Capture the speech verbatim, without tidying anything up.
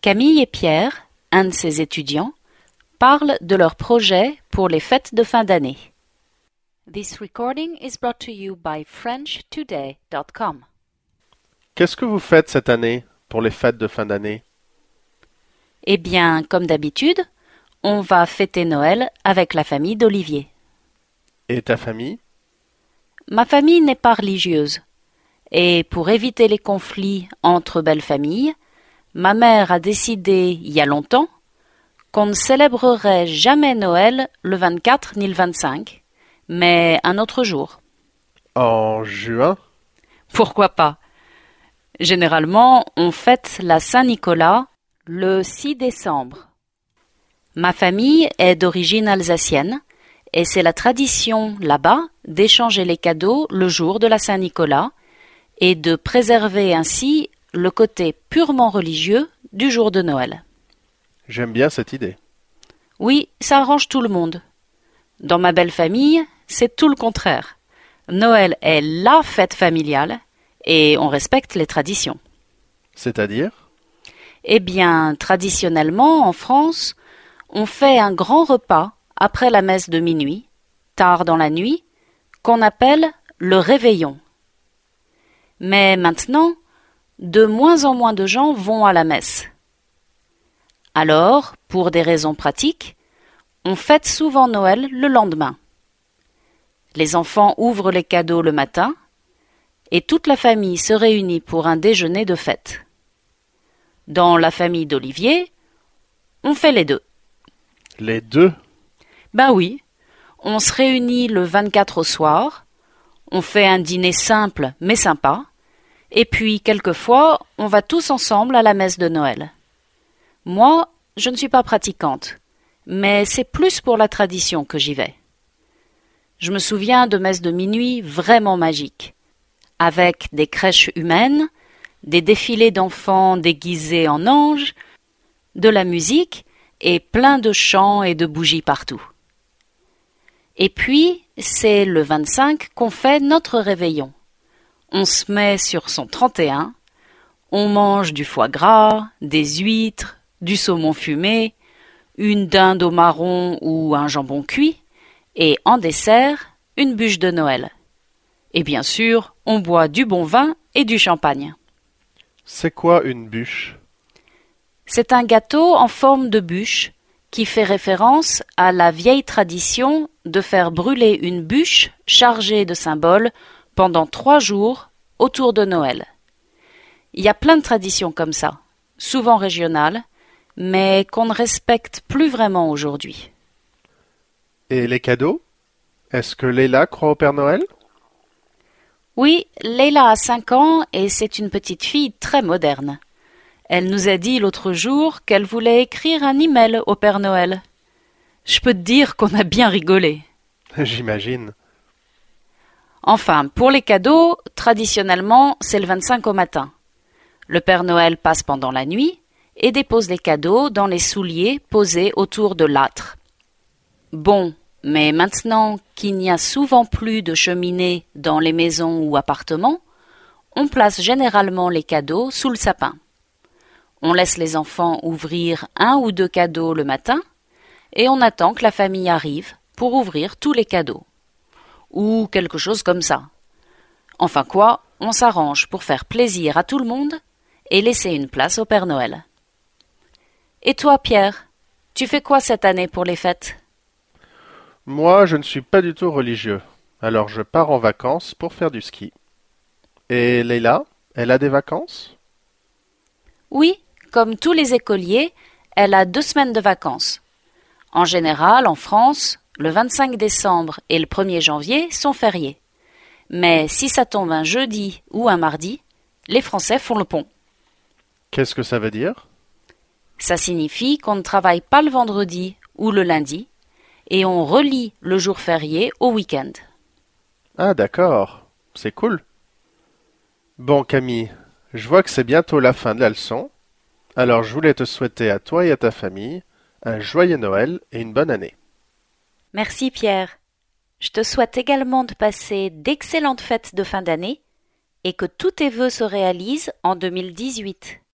Camille et Pierre, un de ses étudiants, parlent de leur projet pour les fêtes de fin d'année. This recording is brought to you by French Today dot com. Qu'est-ce que vous faites cette année pour les fêtes de fin d'année? Eh bien, comme d'habitude, on va fêter Noël avec la famille d'Olivier. Et ta famille? Ma famille n'est pas religieuse. Et pour éviter les conflits entre belles familles, ma mère a décidé, il y a longtemps, qu'on ne célébrerait jamais Noël le vingt-quatre ni le vingt-cinq, mais un autre jour. En juin? Pourquoi pas? Généralement, on fête la Saint-Nicolas le six décembre. Ma famille est d'origine alsacienne et c'est la tradition là-bas d'échanger les cadeaux le jour de la Saint-Nicolas et de préserver ainsi le côté purement religieux du jour de Noël. J'aime bien cette idée. Oui, ça arrange tout le monde. Dans ma belle famille, c'est tout le contraire. Noël est la fête familiale et on respecte les traditions. C'est-à-dire? Eh bien, traditionnellement, en France, on fait un grand repas après la messe de minuit, tard dans la nuit, qu'on appelle le réveillon. Mais maintenant, de moins en moins de gens vont à la messe. Alors, pour des raisons pratiques, on fête souvent Noël le lendemain. Les enfants ouvrent les cadeaux le matin et toute la famille se réunit pour un déjeuner de fête. Dans la famille d'Olivier, on fait les deux. Les deux? Ben oui, on se réunit le vingt-quatre au soir, on fait un dîner simple mais sympa, et puis quelquefois on va tous ensemble à la messe de Noël. Moi, je ne suis pas pratiquante, mais c'est plus pour la tradition que j'y vais. Je me souviens de messes de minuit vraiment magiques, avec des crèches humaines, des défilés d'enfants déguisés en anges, de la musique et plein de chants et de bougies partout. Et puis, c'est le vingt-cinq qu'on fait notre réveillon. On se met sur son trente et un, on mange du foie gras, des huîtres, du saumon fumé, une dinde au marron ou un jambon cuit, et en dessert, une bûche de Noël. Et bien sûr, on boit du bon vin et du champagne. C'est quoi une bûche? C'est un gâteau en forme de bûche qui fait référence à la vieille tradition de faire brûler une bûche chargée de symboles pendant trois jours autour de Noël. Il y a plein de traditions comme ça, souvent régionales, mais qu'on ne respecte plus vraiment aujourd'hui. Et les cadeaux? Est-ce que Leila croit au Père Noël? Oui, Leila a cinq ans et c'est une petite fille très moderne. Elle nous a dit l'autre jour qu'elle voulait écrire un email au Père Noël. Je peux te dire qu'on a bien rigolé. J'imagine. Enfin, pour les cadeaux, traditionnellement, c'est le vingt-cinq au matin. Le Père Noël passe pendant la nuit et dépose les cadeaux dans les souliers posés autour de l'âtre. Bon, mais maintenant qu'il n'y a souvent plus de cheminée dans les maisons ou appartements, on place généralement les cadeaux sous le sapin. On laisse les enfants ouvrir un ou deux cadeaux le matin et on attend que la famille arrive pour ouvrir tous les cadeaux. Ou quelque chose comme ça. Enfin quoi, on s'arrange pour faire plaisir à tout le monde et laisser une place au Père Noël. Et toi, Pierre, tu fais quoi cette année pour les fêtes? Moi, je ne suis pas du tout religieux, alors je pars en vacances pour faire du ski. Et Leila, elle a des vacances? Oui, comme tous les écoliers, elle a deux semaines de vacances. En général, en France, le vingt-cinq décembre et le premier janvier sont fériés. Mais si ça tombe un jeudi ou un mardi, les Français font le pont. Qu'est-ce que ça veut dire? Ça signifie qu'on ne travaille pas le vendredi ou le lundi et on relie le jour férié au week-end. Ah d'accord, c'est cool. Bon Camille, je vois que c'est bientôt la fin de la leçon, alors je voulais te souhaiter à toi et à ta famille un joyeux Noël et une bonne année. Merci Pierre. Je te souhaite également de passer d'excellentes fêtes de fin d'année et que tous tes vœux se réalisent en deux mille dix-huit.